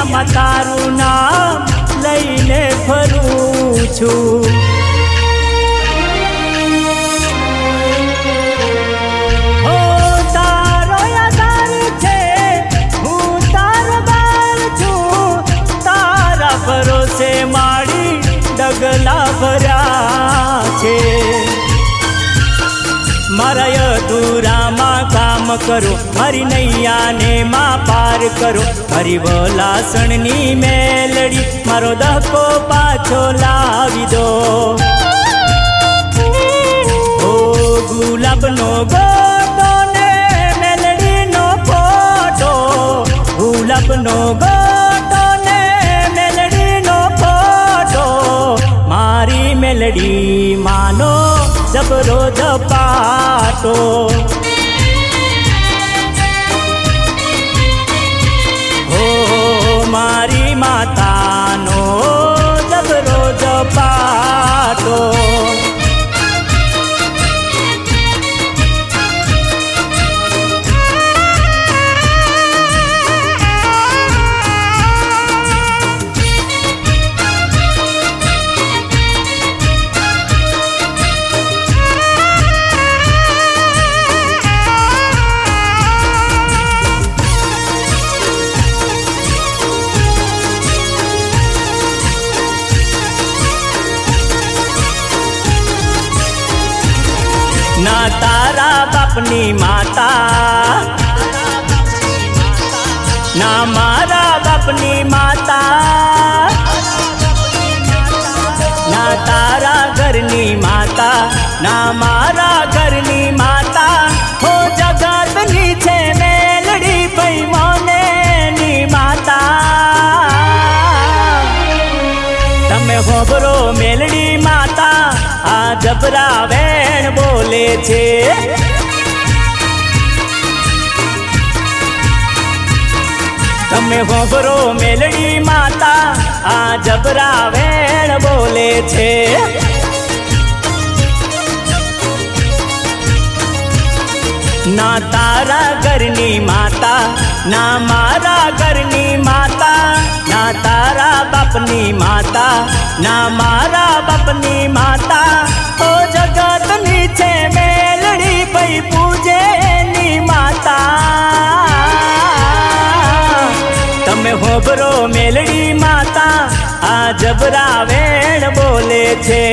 દુનિયામાં તારું નામ લઈને ફરું છું. હો તારો આધાર છે, હું તારો બાળ છું. તારા ભરોસે મારી ડગલા ભર્યા છે. મારા અધૂરામાં કામ કરો, મારી નૈયાને માં પાર કરો. મારી વલાસણની મેલડી મારો દહકો પાછો લાવી દો. ઓ ગુલાબનો ગોટો ને મેલડીનો ફોટો, ગુલાબનો ગોટો ને મેલડીનો ફોટો. મારી મેલડી માનો જબરો ઝપાટો. હો મારી માતાનો જબરો ઝપાટો. ના તારા બાપની માતા, ના મારા બાપની માતા, ના તારા ઘરની માતા, ના મારા ઘરની માતા. હો જગતની છે મેલડી ભાઈ મોનેની માતા. તમે હોબરો મેલડી માતા આ જબરા વેણ બોલે છે. તમે હોબરો મેલડી માતા આ જબરા વેણ બોલે છે. ના તારા ઘરની માતા, ના મારા ઘરની માતા, ના તારા બાપની માતા, ના મારા બાપની માતા. ઓ જગતની છે મેલડી ભાઈ પૂજેની માતા. તમે હોબરો મેલડી માતા આ જબરા વેણ બોલે છે.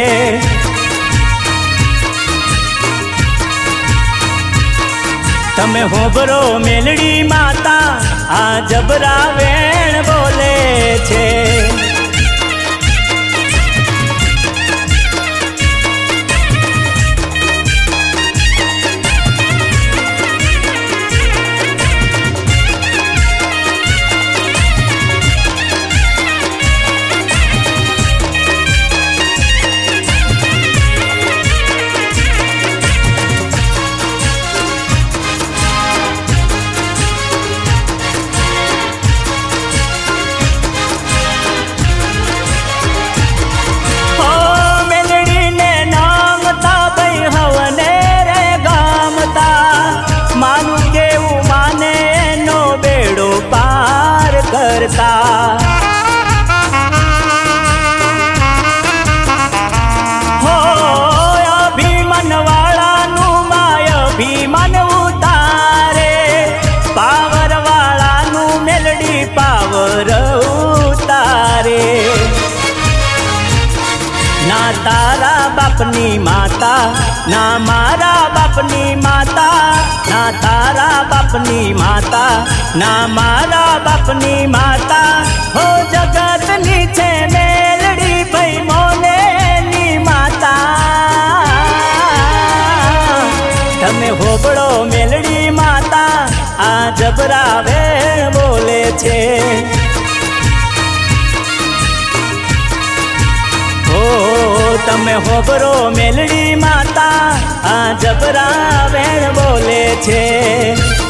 તમે હોબરો મેલડી માતા આ જબરા વેણ બોલે છે. હો અભિમાન વાળાનું માય અભિમાન ઉતારે, પાવર વાળાનું મેલડી પાવર ઉતારે. ના તારા બાપની માતા, ના મારા બાપની માતા, ના તારા બાપની માતા, ના મારા બાપની માતા. હો જગતની છે મેલડી ભાઈ મોનેની માતા. તમે હોબળો મેલડી માતા આ જબરા વેણ બોલે છે. તમે હોબરો મેલડી માતા આ જબરા વેણ બોલે છે.